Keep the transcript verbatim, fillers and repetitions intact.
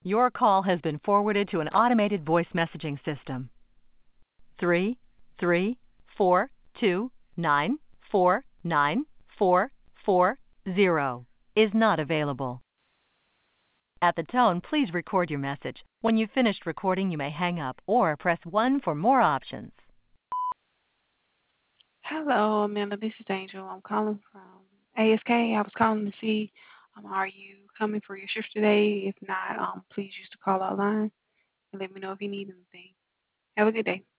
Your call has been forwarded to an automated voice messaging system. Three, three, four, two, nine, four, nine, four, four, zero is not available. At the tone, please record your message. When you've finished recording, you may hang up or press one for more options. Hello, Amanda. This is Angel. I'm calling from A S K. I was calling to see, um, are you coming for your shift today? If not, um, please use the call out line and let me know if you need anything. Have a good day.